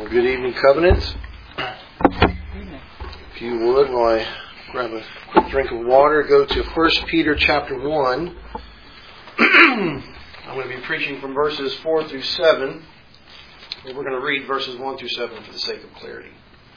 Well, good evening, Covenant. If you would, while I grab a quick drink of water, go to 1 Peter chapter 1. I'm going to be preaching from verses 4 through 7. And we're going to read verses 1 through 7 for the sake of clarity.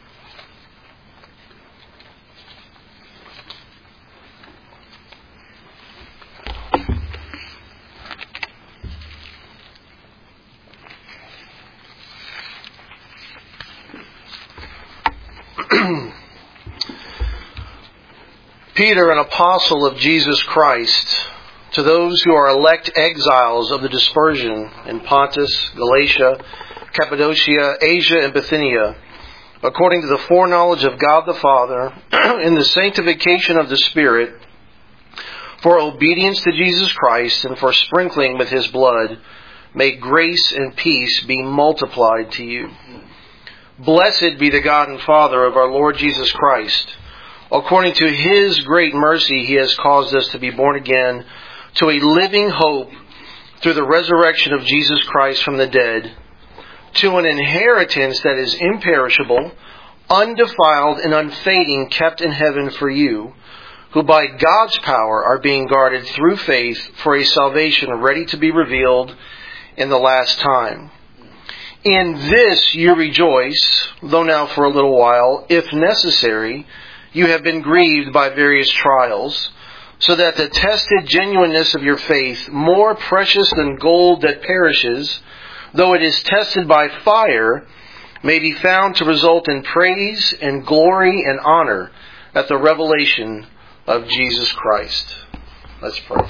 Peter, an apostle of Jesus Christ, to those who are elect exiles of the dispersion in Pontus, Galatia, Cappadocia, Asia, and Bithynia, according to the foreknowledge of God the Father, in the sanctification of the Spirit, for obedience to Jesus Christ and for sprinkling with His blood, may grace and peace be multiplied to you. Blessed be the God and Father of our Lord Jesus Christ. According to His great mercy, He has caused us to be born again to a living hope through the resurrection of Jesus Christ from the dead, to an inheritance that is imperishable, undefiled, and unfading, kept in heaven for you, who by God's power are being guarded through faith for a salvation ready to be revealed in the last time. In this you rejoice, though now for a little while, if necessary, you have been grieved by various trials, so that the tested genuineness of your faith, more precious than gold that perishes, though it is tested by fire, may be found to result in praise and glory and honor at the revelation of Jesus Christ. Let's pray.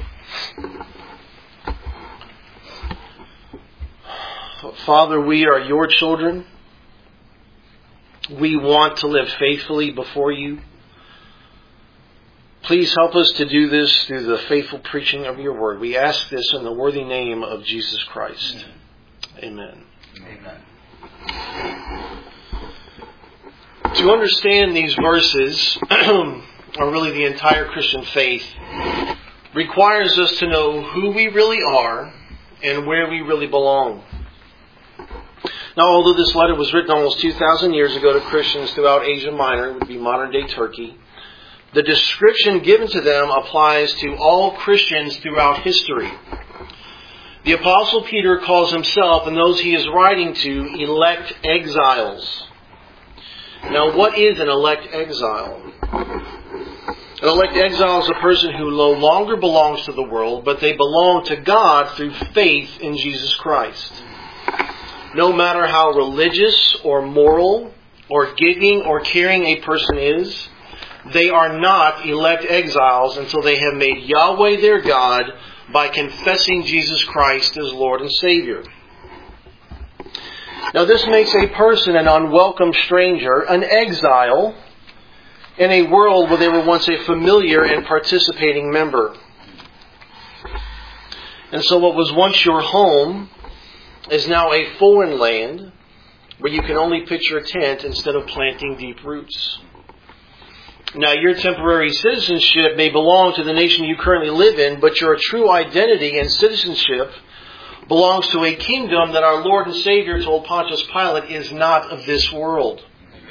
Father, we are your children. We want to live faithfully before you. Please help us to do this through the faithful preaching of your word. We ask this in the worthy name of Jesus Christ. Amen. Amen. To understand these verses, or really the entire Christian faith, requires us to know who we really are and where we really belong. Now, although this letter was written almost 2,000 years ago to Christians throughout Asia Minor, it would be modern-day Turkey, the description given to them applies to all Christians throughout history. The Apostle Peter calls himself and those he is writing to elect exiles. Now, what is an elect exile? An elect exile is a person who no longer belongs to the world, but they belong to God through faith in Jesus Christ. No matter how religious or moral or giving or caring a person is, they are not elect exiles until they have made Yahweh their God by confessing Jesus Christ as Lord and Savior. Now this makes a person an unwelcome stranger, an exile, in a world where they were once a familiar and participating member. And so what was once your home is now a foreign land where you can only pitch your tent instead of planting deep roots. Now, your temporary citizenship may belong to the nation you currently live in, but your true identity and citizenship belongs to a kingdom that our Lord and Savior told Pontius Pilate is not of this world.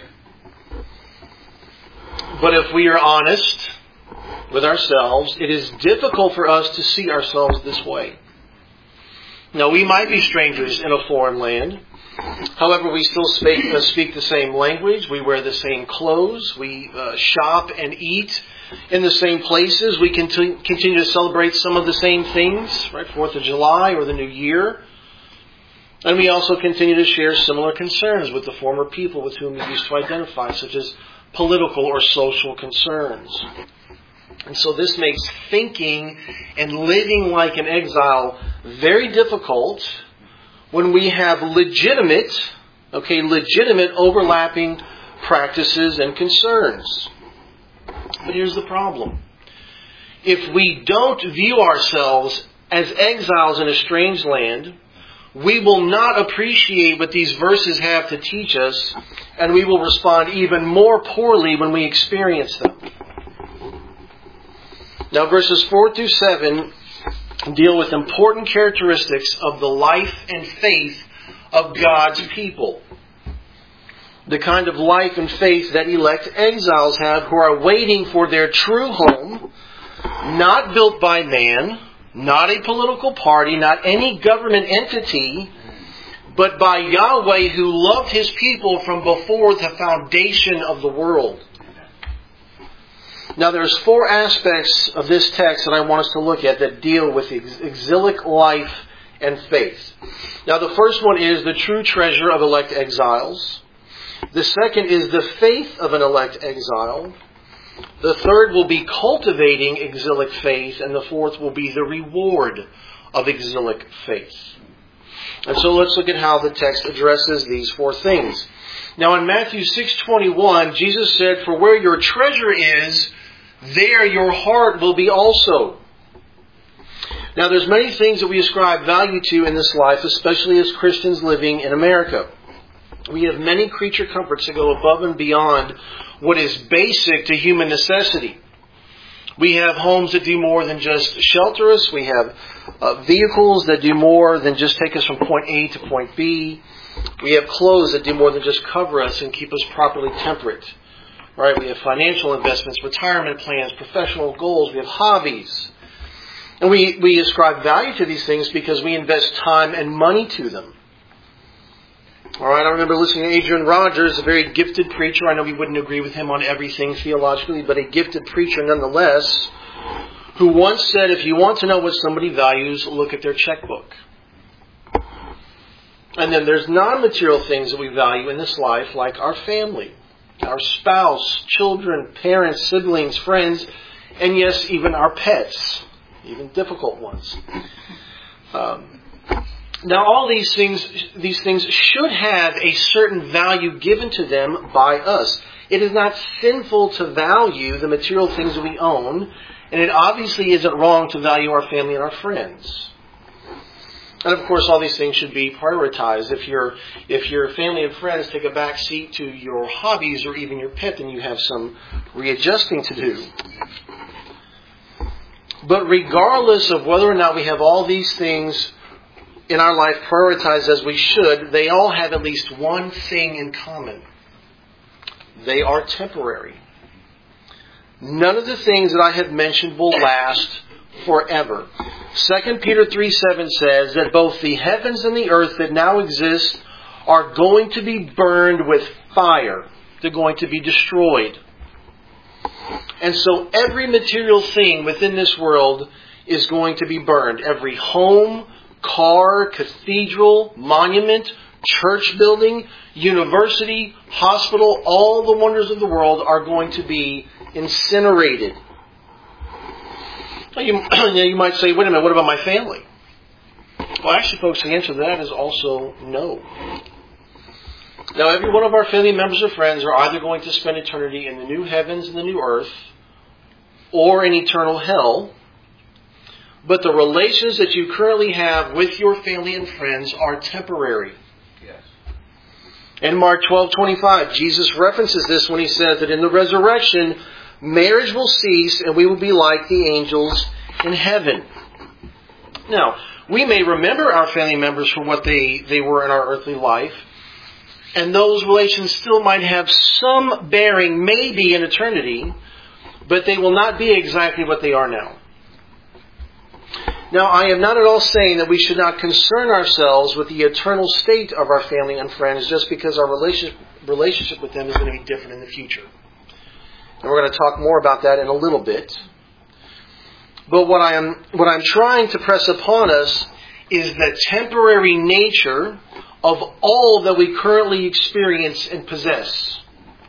But if we are honest with ourselves, it is difficult for us to see ourselves this way. Now, we might be strangers in a foreign land. However, we still speak the same language. We wear the same clothes. We shop and eat in the same places. We continue to celebrate some of the same things, right? 4th of July or the New Year. And we also continue to share similar concerns with the former people with whom we used to identify, such as political or social concerns. And so this makes thinking and living like an exile very difficult when we have legitimate overlapping practices and concerns. But here's the problem. If we don't view ourselves as exiles in a strange land, we will not appreciate what these verses have to teach us, and we will respond even more poorly when we experience them. Now, verses 4 through 7 deal with important characteristics of the life and faith of God's people. the kind of life and faith that elect exiles have who are waiting for their true home, not built by man, not a political party, not any government entity, but by Yahweh who loved His people from before the foundation of the world. Now there's 4 aspects of this text that I want us to look at that deal with exilic life and faith. Now the first one is the true treasure of elect exiles. The second is the faith of an elect exile. The third will be cultivating exilic faith. And the fourth will be the reward of exilic faith. And so let's look at how the text addresses these 4 things. Now in Matthew 6:21, Jesus said, "For where your treasure is, there your heart will be also." Now there's many things that we ascribe value to in this life, especially as Christians living in America. We have many creature comforts that go above and beyond what is basic to human necessity. We have homes that do more than just shelter us. We have vehicles that do more than just take us from point A to point B. We have clothes that do more than just cover us and keep us properly temperate. Right? We have financial investments, retirement plans, professional goals. We have hobbies. And we ascribe value to these things because we invest time and money to them. All right, I remember listening to Adrian Rogers, a very gifted preacher. I know we wouldn't agree with him on everything theologically, but a gifted preacher nonetheless, who once said, if you want to know what somebody values, look at their checkbook. And then there's non-material things that we value in this life, like our family, our spouse, children, parents, siblings, friends, and yes, even our pets, even difficult ones. Now, all these things should have a certain value given to them by us. It is not sinful to value the material things that we own, and it obviously isn't wrong to value our family and our friends. And of course, all these things should be prioritized. If your family and friends take a back seat to your hobbies or even your pet, then you have some readjusting to do. But regardless of whether or not we have all these things in our life prioritized as we should, they all have at least one thing in common. They are temporary. None of the things that I have mentioned will last forever. 2 Peter 3:7 says that both the heavens and the earth that now exist are going to be burned with fire. They're going to be destroyed. And so every material thing within this world is going to be burned. Every home, car, cathedral, monument, church building, university, hospital, all the wonders of the world are going to be incinerated. You might say, wait a minute, what about my family? Well, actually, folks, the answer to that is also no. Now, every one of our family members or friends are either going to spend eternity in the new heavens and the new earth, or in eternal hell. But the relations that you currently have with your family and friends are temporary. Yes. In Mark 12:25, Jesus references this when He says that in the resurrection, marriage will cease and we will be like the angels in heaven. Now, we may remember our family members for what they were in our earthly life, and those relations still might have some bearing, maybe in eternity, but they will not be exactly what they are now. Now, I am not at all saying that we should not concern ourselves with the eternal state of our family and friends just because our relationship with them is going to be different in the future. And we're going to talk more about that in a little bit. But what I'm trying to press upon us is the temporary nature of all that we currently experience and possess.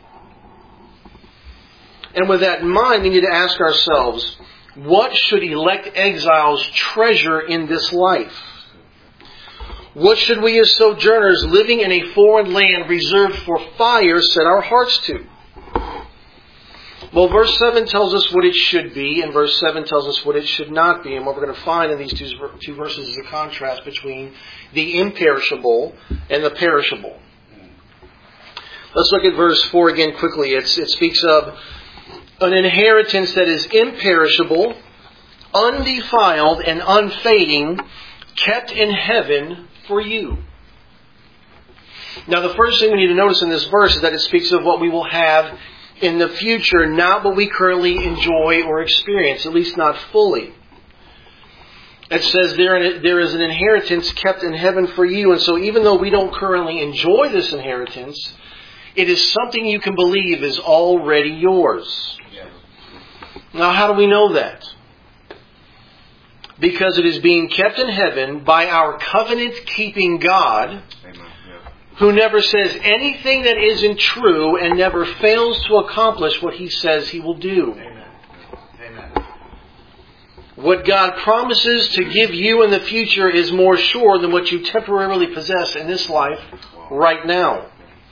And with that in mind, we need to ask ourselves, what should elect exiles treasure in this life? What should we as sojourners living in a foreign land reserved for fire set our hearts to? Well, verse 7 tells us what it should be, and verse 7 tells us what it should not be. And what we're going to find in these two verses is a contrast between the imperishable and the perishable. Let's look at verse 4 again quickly. It speaks of an inheritance that is imperishable, undefiled, and unfading, kept in heaven for you. Now, the first thing we need to notice in this verse is that it speaks of what we will have in the future, not what we currently enjoy or experience, at least not fully. It says there is an inheritance kept in heaven for you. And so even though we don't currently enjoy this inheritance, it is something you can believe is already yours. Now, how do we know that? Because it is being kept in heaven by our covenant-keeping God, who never says anything that isn't true and never fails to accomplish what He says He will do. Amen. What God promises to give you in the future is more sure than what you temporarily possess in this life right now.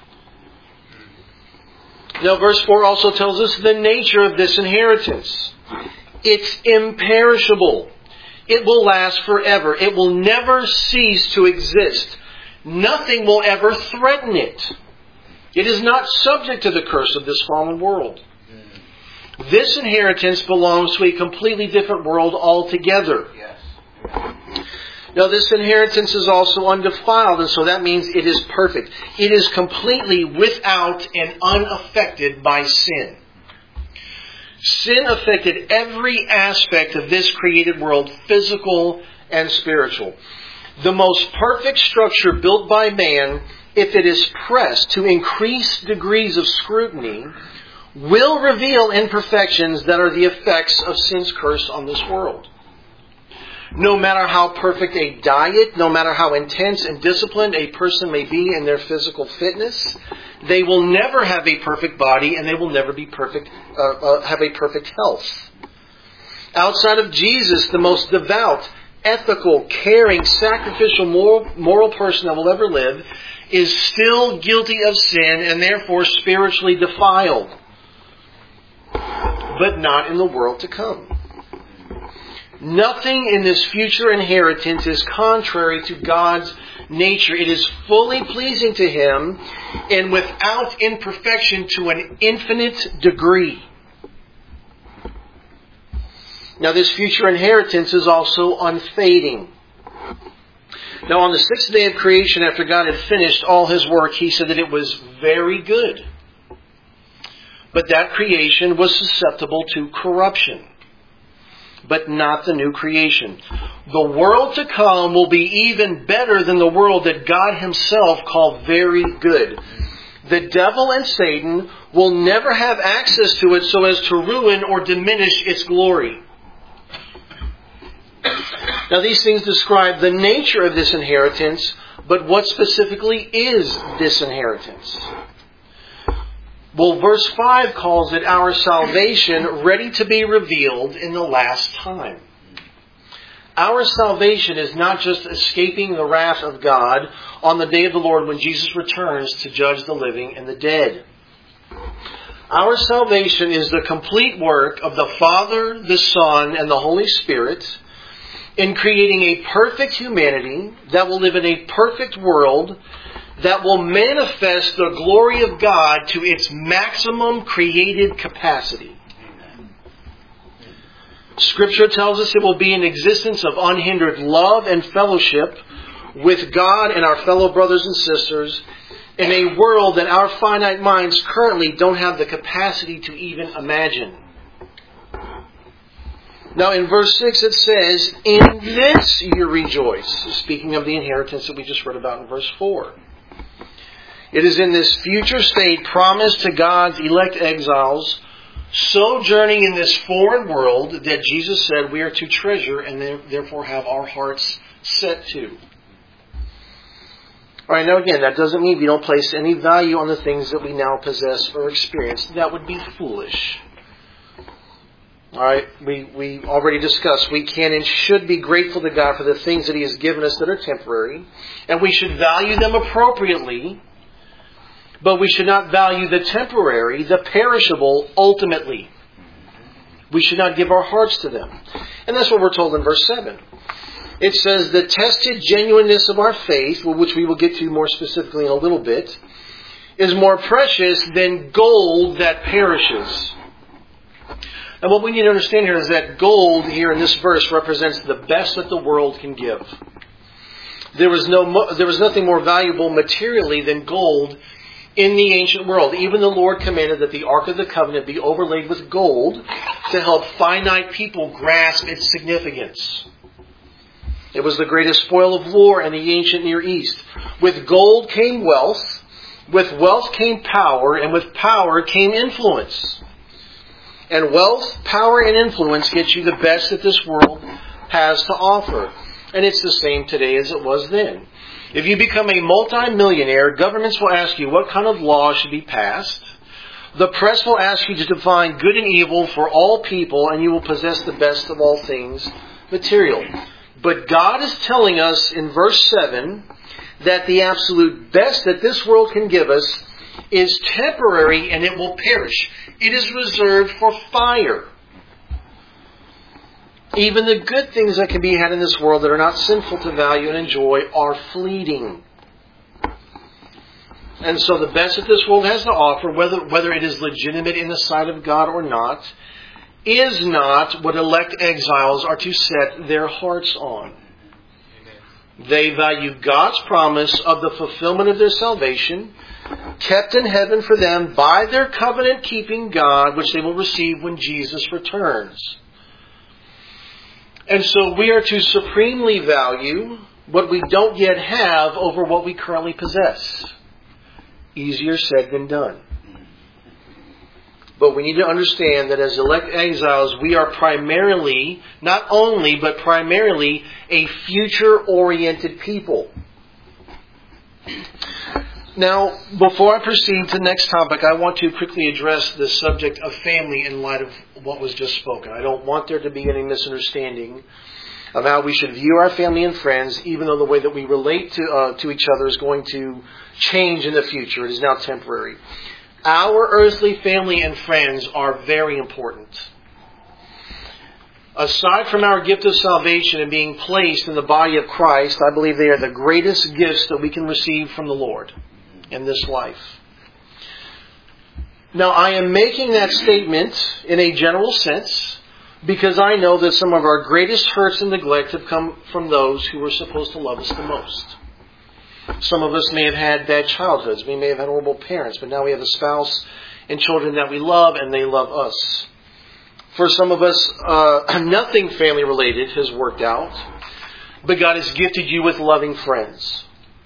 Now, verse 4 also tells us the nature of this inheritance. It's imperishable. It will last forever. It will never cease to exist. Nothing will ever threaten it. It is not subject to the curse of this fallen world. This inheritance belongs to a completely different world altogether. Now, this inheritance is also undefiled, and so that means it is perfect. It is completely without and unaffected by sin. Sin affected every aspect of this created world, physical and spiritual. The most perfect structure built by man, if it is pressed to increased degrees of scrutiny, will reveal imperfections that are the effects of sin's curse on this world. No matter how perfect a diet, no matter how intense and disciplined a person may be in their physical fitness, they will never have a perfect body and they will never be have a perfect health. Outside of Jesus, the most devout, ethical, caring, sacrificial, moral person that will ever live is still guilty of sin and therefore spiritually defiled, but not in the world to come. Nothing in this future inheritance is contrary to God's nature. It is fully pleasing to Him and without imperfection to an infinite degree. Now, this future inheritance is also unfading. Now, on the sixth day of creation, after God had finished all His work, He said that it was very good. But that creation was susceptible to corruption, but not the new creation. The world to come will be even better than the world that God Himself called very good. The devil and Satan will never have access to it so as to ruin or diminish its glory. Now, these things describe the nature of this inheritance, but what specifically is this inheritance? Well, verse 5 calls it our salvation ready to be revealed in the last time. Our salvation is not just escaping the wrath of God on the day of the Lord when Jesus returns to judge the living and the dead. Our salvation is the complete work of the Father, the Son, and the Holy Spirit in creating a perfect humanity that will live in a perfect world that will manifest the glory of God to its maximum created capacity. Scripture tells us it will be an existence of unhindered love and fellowship with God and our fellow brothers and sisters in a world that our finite minds currently don't have the capacity to even imagine. Now in verse 6 it says, "In this you rejoice," speaking of the inheritance that we just read about in verse 4. It is in this future state promised to God's elect exiles, sojourning in this foreign world, that Jesus said we are to treasure and therefore have our hearts set to. Alright, now again, that doesn't mean we don't place any value on the things that we now possess or experience. That would be foolish. Alright, we already discussed we can and should be grateful to God for the things that He has given us that are temporary, and we should value them appropriately. But we should not value the temporary, the perishable, ultimately. We should not give our hearts to them. And that's what we're told in verse 7. It says, "The tested genuineness of our faith," which we will get to more specifically in a little bit, "is more precious than gold that perishes." And what we need to understand here is that gold here in this verse represents the best that the world can give. There was nothing more valuable materially than gold in the ancient world. Even the Lord commanded that the Ark of the Covenant be overlaid with gold to help finite people grasp its significance. It was the greatest spoil of war in the ancient Near East. With gold came wealth, with wealth came power, and with power came influence. And wealth, power, and influence get you the best that this world has to offer. And it's the same today as it was then. If you become a multi-millionaire, governments will ask you what kind of law should be passed. The press will ask you to define good and evil for all people, and you will possess the best of all things material. But God is telling us in verse 7 that the absolute best that this world can give us is temporary and it will perish. It is reserved for fire. Even the good things that can be had in this world that are not sinful to value and enjoy are fleeting. And so the best that this world has to offer, whether it is legitimate in the sight of God or not, is not what elect exiles are to set their hearts on. They value God's promise of the fulfillment of their salvation, kept in heaven for them by their covenant-keeping God, which they will receive when Jesus returns. And so we are to supremely value what we don't yet have over what we currently possess. Easier said than done. But we need to understand that as elect exiles, we are primarily, not only, but primarily a future-oriented people. Now, before I proceed to the next topic, I want to quickly address the subject of family in light of what was just spoken. I don't want there to be any misunderstanding of how we should view our family and friends, even though the way that we relate to each other is going to change in the future. It is now temporary. Our earthly family and friends are very important. Aside from our gift of salvation and being placed in the body of Christ, I believe they are the greatest gifts that we can receive from the Lord in this life. Now, I am making that statement in a general sense because I know that some of our greatest hurts and neglect have come from those who were supposed to love us the most. Some of us may have had bad childhoods. We may have had horrible parents, but now we have a spouse and children that we love and they love us. For some of us, nothing family related has worked out, but God has gifted you with loving friends.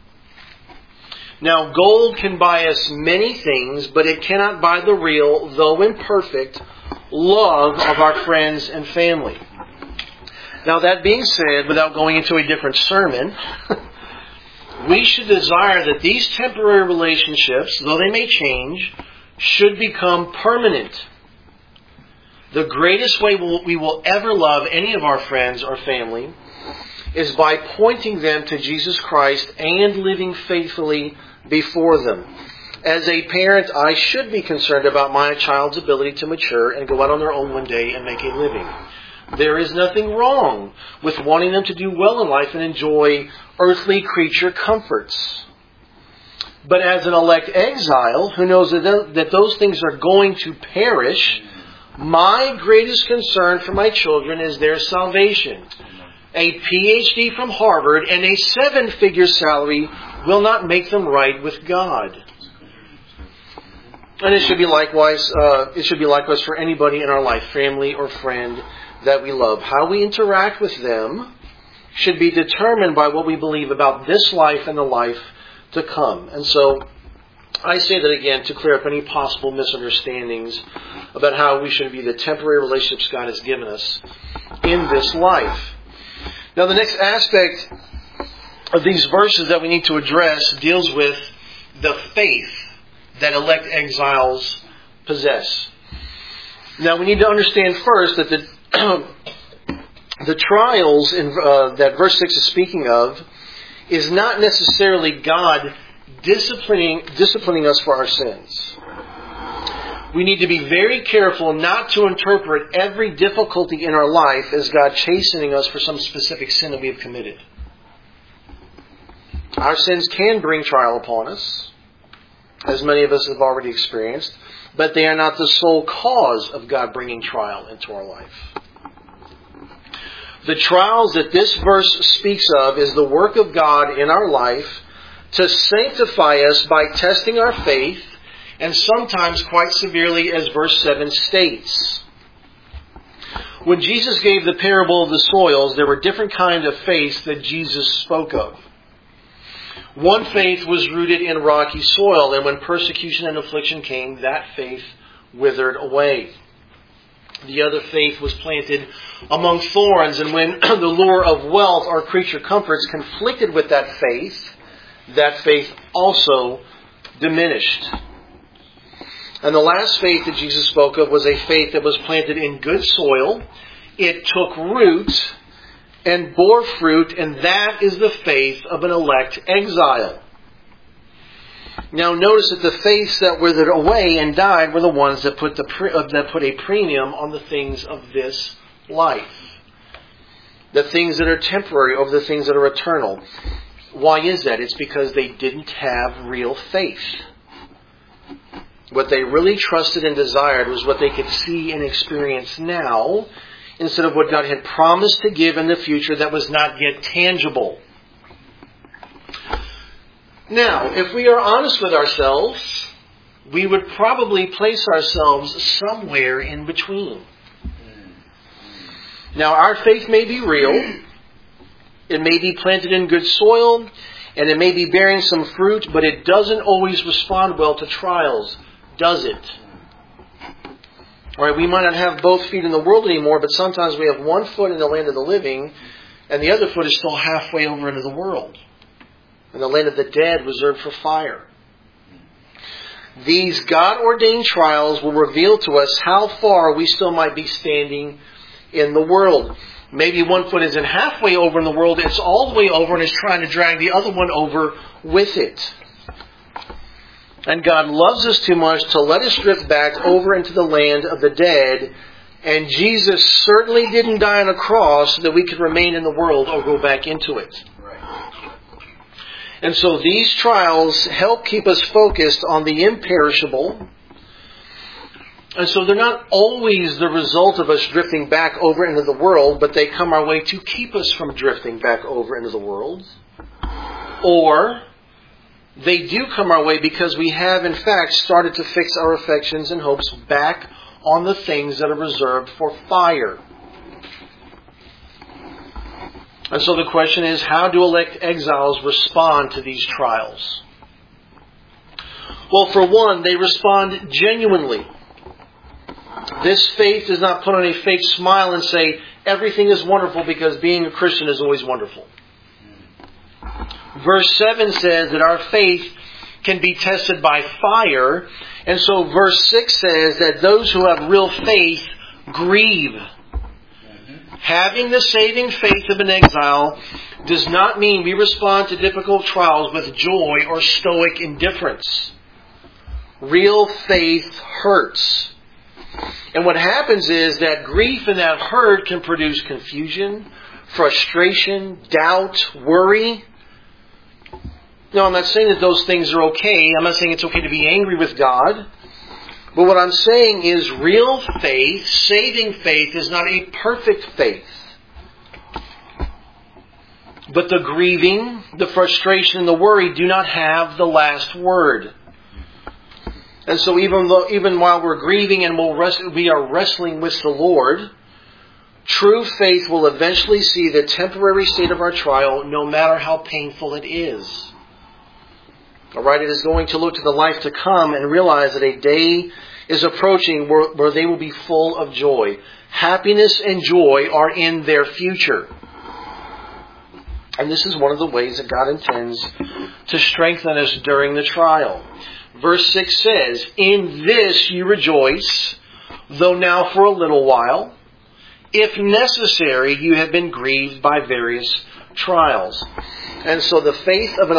Now, gold can buy us many things, but it cannot buy the real, though imperfect, love of our friends and family. Now, that being said, without going into a different sermon, we should desire that these temporary relationships, though they may change, should become permanent. The greatest way we will ever love any of our friends or family is by pointing them to Jesus Christ and living faithfully before them. As a parent, I should be concerned about my child's ability to mature and go out on their own one day and make a living. There is nothing wrong with wanting them to do well in life and enjoy earthly creature comforts. But as an elect exile who knows that those things are going to perish, my greatest concern for my children is their salvation. A PhD from Harvard and a 7-figure salary will not make them right with God. And it should be likewise for anybody in our life, family or friend that we love. How we interact with them should be determined by what we believe about this life and the life to come. And so I say that again to clear up any possible misunderstandings about how we should view the temporary relationships God has given us in this life. Now, the next aspect of these verses that we need to address deals with the faith that elect exiles possess. Now, we need to understand first that the trials that verse 6 is speaking of is not necessarily God disciplining us for our sins. We need to be very careful not to interpret every difficulty in our life as God chastening us for some specific sin that we have committed. Our sins can bring trial upon us, as many of us have already experienced, but they are not the sole cause of God bringing trial into our life. The trials that this verse speaks of is the work of God in our life to sanctify us by testing our faith, and sometimes quite severely, as verse 7 states. When Jesus gave the parable of the soils, there were different kinds of faiths that Jesus spoke of. One faith was rooted in rocky soil, and when persecution and affliction came, that faith withered away. The other faith was planted among thorns, and when the lure of wealth or creature comforts conflicted with that faith also diminished. And the last faith that Jesus spoke of was a faith that was planted in good soil. It took root and bore fruit, and that is the faith of an elect exile. Now notice that the faiths that withered away and died were the ones that put a premium on the things of this life. The things that are temporary over the things that are eternal. Why is that? It's because they didn't have real faith. What they really trusted and desired was what they could see and experience now, instead of what God had promised to give in the future that was not yet tangible. Now, if we are honest with ourselves, we would probably place ourselves somewhere in between. Now, our faith may be real, it may be planted in good soil, and it may be bearing some fruit, but it doesn't always respond well to trials, does it? All right, we might not have both feet in the world anymore, but sometimes we have one foot in the land of the living, and the other foot is still halfway over into the world, in the land of the dead, reserved for fire. These God-ordained trials will reveal to us how far we still might be standing in the world. Maybe one foot isn't halfway over in the world, it's all the way over and is trying to drag the other one over with it. And God loves us too much to let us drift back over into the land of the dead. And Jesus certainly didn't die on a cross so that we could remain in the world or go back into it. And so these trials help keep us focused on the imperishable. And so they're not always the result of us drifting back over into the world, but they come our way to keep us from drifting back over into the world. Or they do come our way because we have, in fact, started to fix our affections and hopes back on the things that are reserved for fire. And so the question is, how do elect exiles respond to these trials? Well, for one, they respond genuinely. This faith does not put on a fake smile and say, everything is wonderful because being a Christian is always wonderful. Verse 7 says that our faith can be tested by fire. And so verse 6 says that those who have real faith grieve. Having the saving faith of an exile does not mean we respond to difficult trials with joy or stoic indifference. Real faith hurts. And what happens is that grief and that hurt can produce confusion, frustration, doubt, worry. No, I'm not saying that those things are okay. I'm not saying it's okay to be angry with God. But what I'm saying is real faith, saving faith, is not a perfect faith. But the grieving, the frustration, and the worry do not have the last word. And so even while we're grieving and we are wrestling with the Lord, true faith will eventually see the temporary state of our trial, no matter how painful it is. Alright, it is going to look to the life to come and realize that a day is approaching where they will be full of joy. Happiness and joy are in their future. And this is one of the ways that God intends to strengthen us during the trial. Verse 6 says, "In this you rejoice, though now for a little while. If necessary, you have been grieved by various trials." And so the faith of an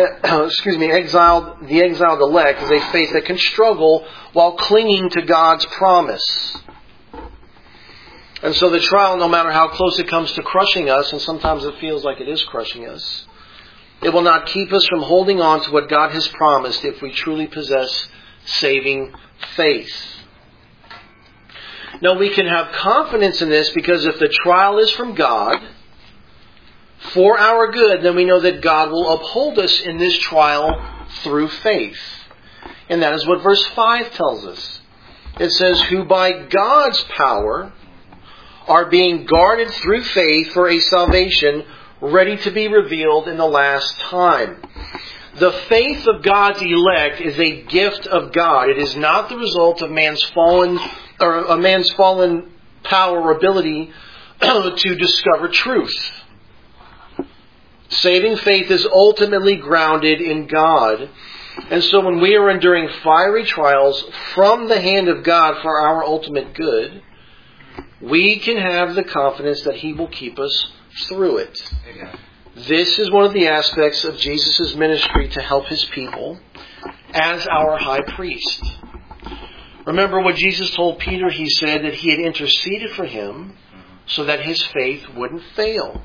the exiled elect is a faith that can struggle while clinging to God's promise. And so the trial, no matter how close it comes to crushing us, and sometimes it feels like it is crushing us, it will not keep us from holding on to what God has promised if we truly possess saving faith. Now we can have confidence in this because if the trial is from God, for our good, then we know that God will uphold us in this trial through faith. And that is what verse 5 tells us. It says, who by God's power are being guarded through faith for a salvation ready to be revealed in the last time. The faith of God's elect is a gift of God. It is not the result of man's fallen power or ability to discover truth. Saving faith is ultimately grounded in God. And so when we are enduring fiery trials from the hand of God for our ultimate good, we can have the confidence that He will keep us through it. Amen. This is one of the aspects of Jesus' ministry to help His people as our high priest. Remember what Jesus told Peter? He said that He had interceded for him so that his faith wouldn't fail.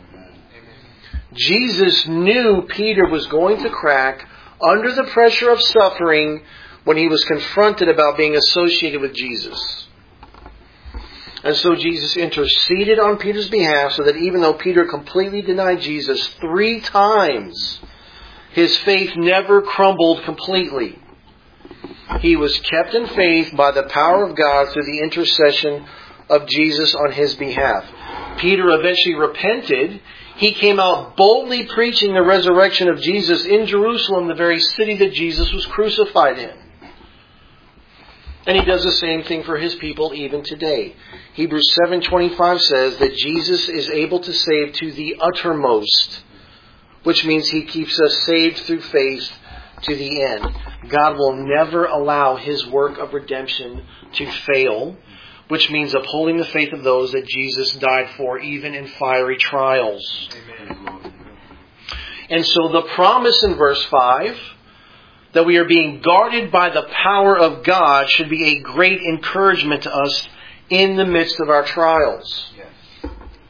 Jesus knew Peter was going to crack under the pressure of suffering when he was confronted about being associated with Jesus. And so Jesus interceded on Peter's behalf so that even though Peter completely denied Jesus 3 times, his faith never crumbled completely. He was kept in faith by the power of God through the intercession of Jesus on his behalf. Peter eventually repented. He came out boldly preaching the resurrection of Jesus in Jerusalem, the very city that Jesus was crucified in. And He does the same thing for His people even today. Hebrews 7:25 says that Jesus is able to save to the uttermost, which means He keeps us saved through faith to the end. God will never allow His work of redemption to fail, which means upholding the faith of those that Jesus died for, even in fiery trials. Amen. And so the promise in verse 5, that we are being guarded by the power of God, should be a great encouragement to us in the midst of our trials. Yes.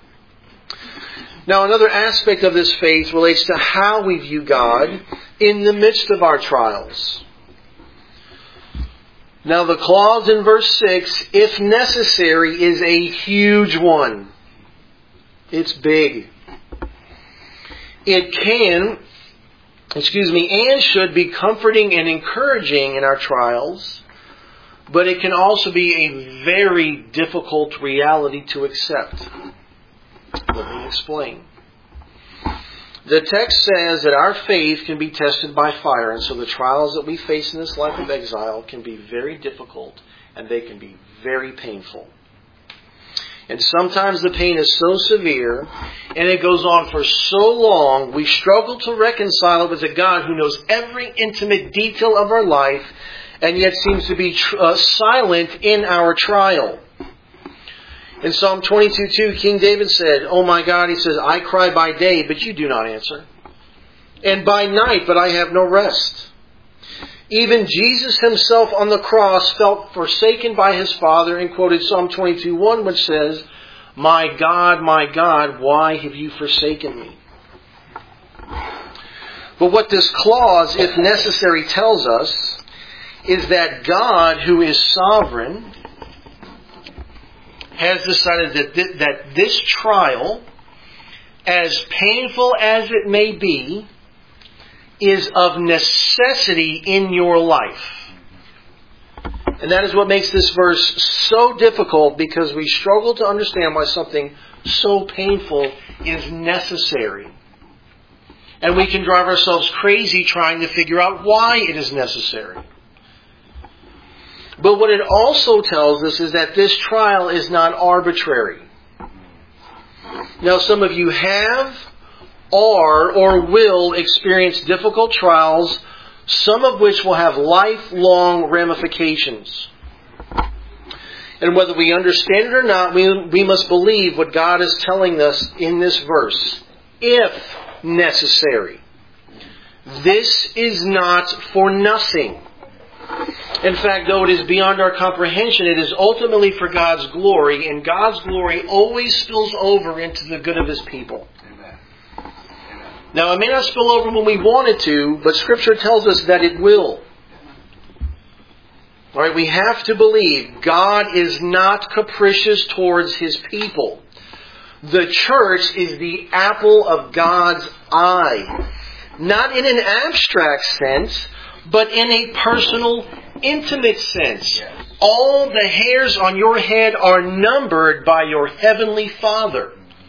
Now, another aspect of this faith relates to how we view God in the midst of our trials. Now, the clause in verse 6, if necessary, is a huge one. It's big. It can, and should be comforting and encouraging in our trials, but it can also be a very difficult reality to accept. Let me explain. The text says that our faith can be tested by fire, and so the trials that we face in this life of exile can be very difficult, and they can be very painful. And sometimes the pain is so severe, and it goes on for so long, we struggle to reconcile it with a God who knows every intimate detail of our life, and yet seems to be silent in our trial. In Psalm 22:2, King David said, "Oh my God," he says, "I cry by day, but you do not answer. And by night, but I have no rest." Even Jesus Himself on the cross felt forsaken by His Father and quoted Psalm 22:1, which says, my God, why have you forsaken me?" But what this clause, if necessary, tells us is that God, who is sovereign, has decided that this trial, as painful as it may be, is of necessity in your life. And that is what makes this verse so difficult, because we struggle to understand why something so painful is necessary. And we can drive ourselves crazy trying to figure out why it is necessary. But what it also tells us is that this trial is not arbitrary. Now, some of you have, are, or will experience difficult trials, some of which will have lifelong ramifications. And whether we understand it or not, we must believe what God is telling us in this verse. If necessary. This is not for nothing. In fact, though it is beyond our comprehension, it is ultimately for God's glory, and God's glory always spills over into the good of His people. Amen. Now, it may not spill over when we want it to, but Scripture tells us that it will. All right, we have to believe God is not capricious towards His people. The church is the apple of God's eye. Not in an abstract sense, but in a personal, intimate sense. Yes. All the hairs on your head are numbered by your Heavenly Father.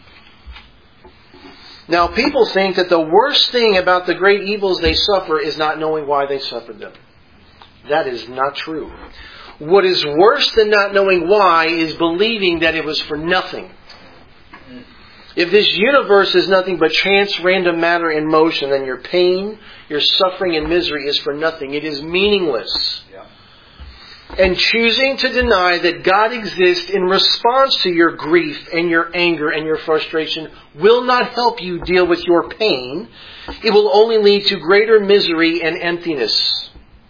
Now, people think that the worst thing about the great evils they suffer is not knowing why they suffered them. That is not true. What is worse than not knowing why is believing that it was for nothing. If this universe is nothing but chance, random matter in motion, then your pain, your suffering and misery is for nothing. It is meaningless. Yeah. And choosing to deny that God exists in response to your grief and your anger and your frustration will not help you deal with your pain. It will only lead to greater misery and emptiness.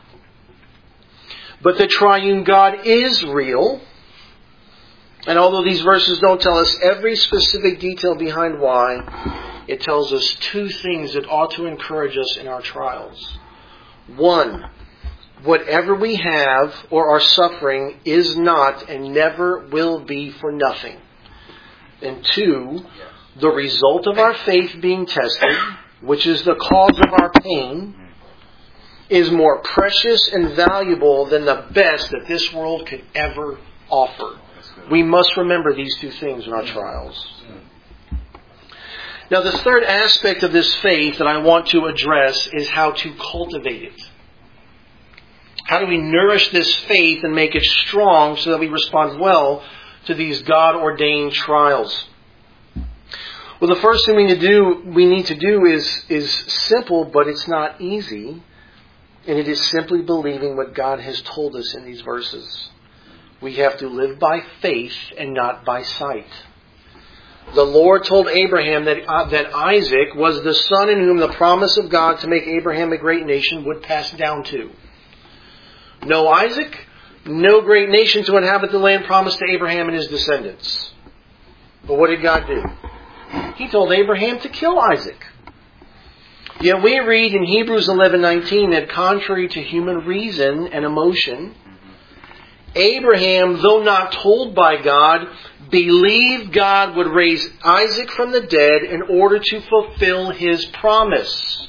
But the triune God is real. And although these verses don't tell us every specific detail behind why, it tells us two things that ought to encourage us in our trials. One, whatever we have or are suffering is not and never will be for nothing. And two, the result of our faith being tested, which is the cause of our pain, is more precious and valuable than the best that this world could ever offer. We must remember these two things in our trials. Now, the third aspect of this faith that I want to address is how to cultivate it. How do we nourish this faith and make it strong so that we respond well to these God-ordained trials? Well, the first thing we need to do is simple, but it's not easy. And it is simply believing what God has told us in these verses. We have to live by faith and not by sight. The Lord told Abraham that Isaac was the son in whom the promise of God to make Abraham a great nation would pass down to. No Isaac, no great nation to inhabit the land promised to Abraham and his descendants. But what did God do? He told Abraham to kill Isaac. Yet we read in Hebrews 11:19 that contrary to human reason and emotion, Abraham, though not told by God, believed God would raise Isaac from the dead in order to fulfill His promise.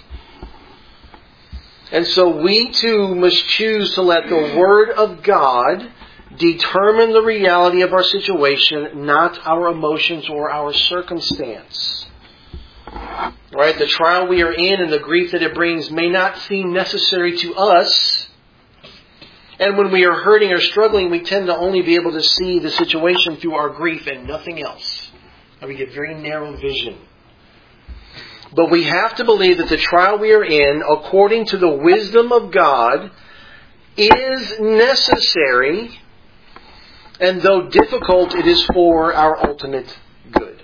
And so we too must choose to let the Word of God determine the reality of our situation, not our emotions or our circumstance. Right? The trial we are in and the grief that it brings may not seem necessary to us. And when we are hurting or struggling, we tend to only be able to see the situation through our grief and nothing else. And we get very narrow vision. But we have to believe that the trial we are in, according to the wisdom of God, is necessary. And though difficult, it is for our ultimate good.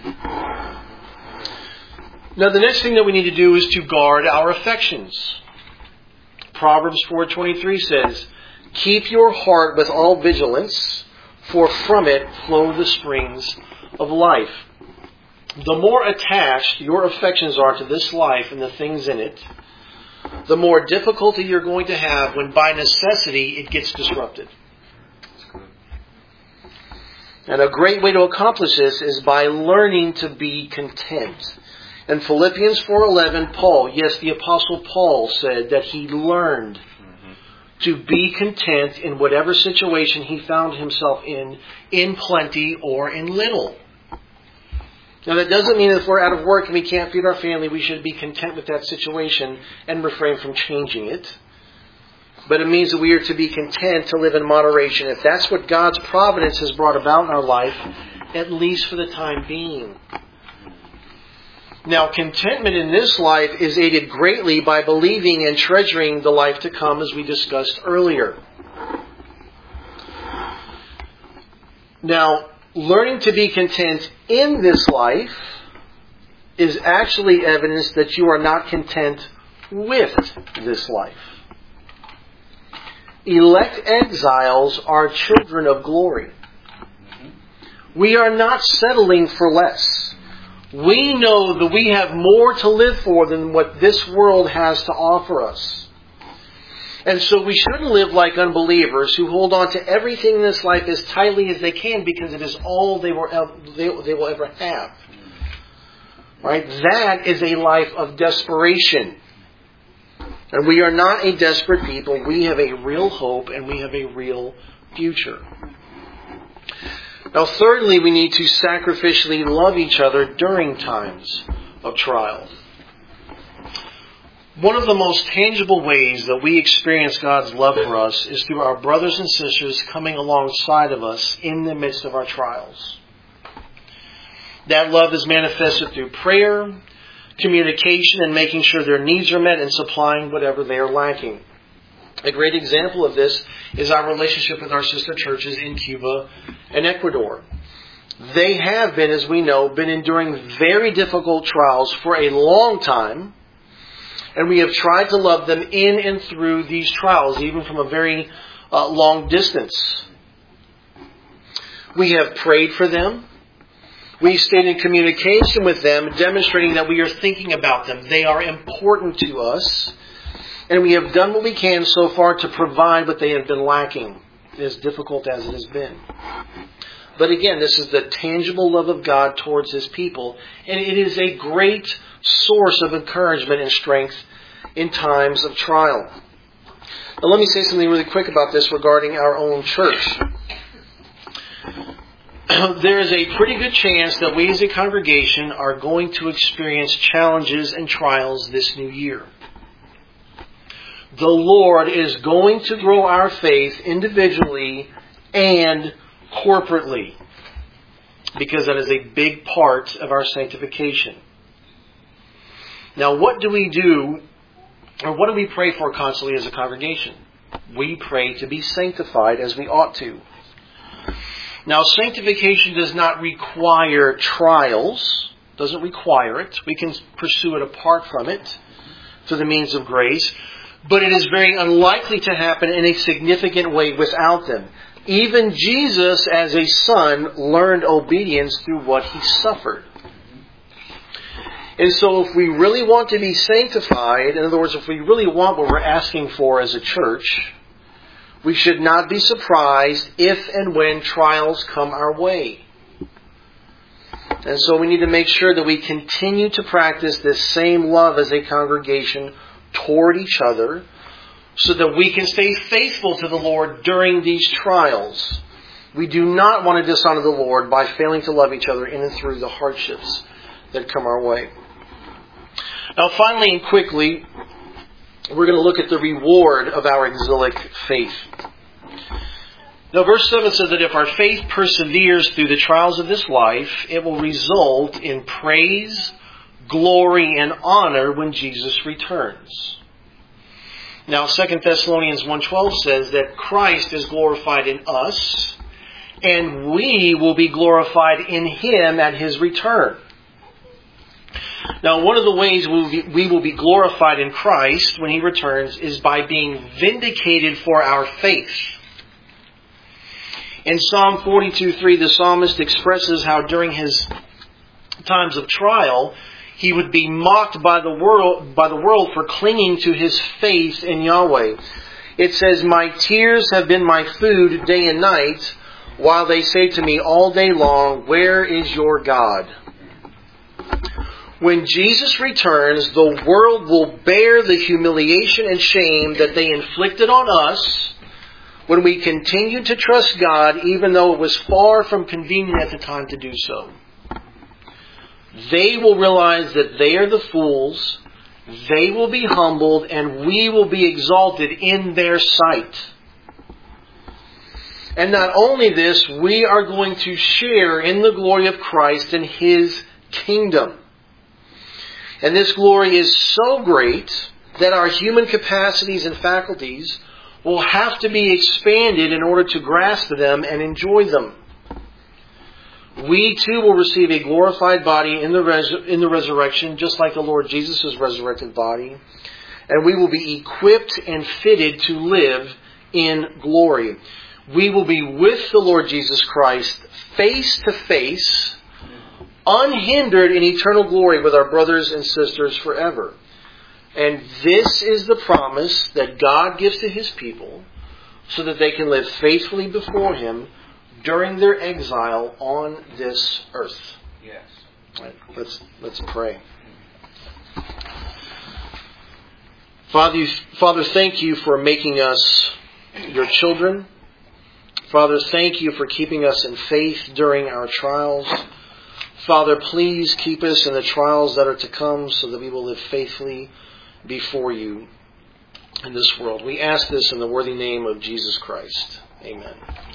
Now, the next thing that we need to do is to guard our affections. Proverbs 4:23 says, "Keep your heart with all vigilance, for from it flow the springs of life." The more attached your affections are to this life and the things in it, the more difficulty you're going to have when by necessity it gets disrupted. And a great way to accomplish this is by learning to be content. In Philippians 4:11, the Apostle Paul said that he learned to be content in whatever situation he found himself in plenty or in little. Now, that doesn't mean that if we're out of work and we can't feed our family, we should be content with that situation and refrain from changing it. But it means that we are to be content to live in moderation. If that's what God's providence has brought about in our life, at least for the time being. Now, contentment in this life is aided greatly by believing and treasuring the life to come, as we discussed earlier. Now, learning to be content in this life is actually evidence that you are not content with this life. Elect exiles are children of glory. We are not settling for less. We know that we have more to live for than what this world has to offer us. And so we shouldn't live like unbelievers who hold on to everything in this life as tightly as they can because it is all they will ever have. Right? That is a life of desperation. And we are not a desperate people. We have a real hope and we have a real future. Now, thirdly, we need to sacrificially love each other during times of trial. One of the most tangible ways that we experience God's love for us is through our brothers and sisters coming alongside of us in the midst of our trials. That love is manifested through prayer, communication, and making sure their needs are met and supplying whatever they are lacking. A great example of this is our relationship with our sister churches in Cuba and Ecuador. They have been, as we know, enduring very difficult trials for a long time. And we have tried to love them in and through these trials, even from a very long distance. We have prayed for them. We've stayed in communication with them, demonstrating that we are thinking about them. They are important to us. And we have done what we can so far to provide what they have been lacking, as difficult as it has been. But again, this is the tangible love of God towards His people. And it is a great source of encouragement and strength in times of trial. Now let me say something really quick about this regarding our own church. There is a pretty good chance that we as a congregation are going to experience challenges and trials this new year. The Lord is going to grow our faith individually and corporately, because that is a big part of our sanctification. Now, what do we do, or what do we pray for constantly as a congregation? We pray to be sanctified as we ought to. Now, sanctification does not require trials, doesn't require it. We can pursue it apart from it through the means of grace, but it is very unlikely to happen in a significant way without them. Even Jesus, as a son, learned obedience through what He suffered. And so if we really want to be sanctified, in other words, if we really want what we're asking for as a church, we should not be surprised if and when trials come our way. And so we need to make sure that we continue to practice this same love as a congregation toward each other, so that we can stay faithful to the Lord during these trials. We do not want to dishonor the Lord by failing to love each other in and through the hardships that come our way. Now, finally and quickly, we're going to look at the reward of our exilic faith. Now, verse 7 says that if our faith perseveres through the trials of this life, it will result in praise, glory, and honor when Jesus returns. Now, 2 Thessalonians 1:12 says that Christ is glorified in us, and we will be glorified in Him at His return. Now, one of the ways we will be glorified in Christ when He returns is by being vindicated for our faith. In Psalm 42:3, the psalmist expresses how during his times of trial, he would be mocked by the world for clinging to his faith in Yahweh. It says, "My tears have been my food day and night, while they say to me all day long, 'Where is your God?'" When Jesus returns, the world will bear the humiliation and shame that they inflicted on us when we continued to trust God, even though it was far from convenient at the time to do so. They will realize that they are the fools, they will be humbled, and we will be exalted in their sight. And not only this, we are going to share in the glory of Christ and His kingdom. And this glory is so great that our human capacities and faculties will have to be expanded in order to grasp them and enjoy them. We too will receive a glorified body in the resurrection, just like the Lord Jesus' resurrected body. And we will be equipped and fitted to live in glory. We will be with the Lord Jesus Christ face to face, unhindered in eternal glory with our brothers and sisters forever. And this is the promise that God gives to His people so that they can live faithfully before Him during their exile on this earth. Yes. Right, let's pray. Father, thank you for making us your children. Father, thank you for keeping us in faith during our trials. Father, please keep us in the trials that are to come so that we will live faithfully before you in this world. We ask this in the worthy name of Jesus Christ. Amen.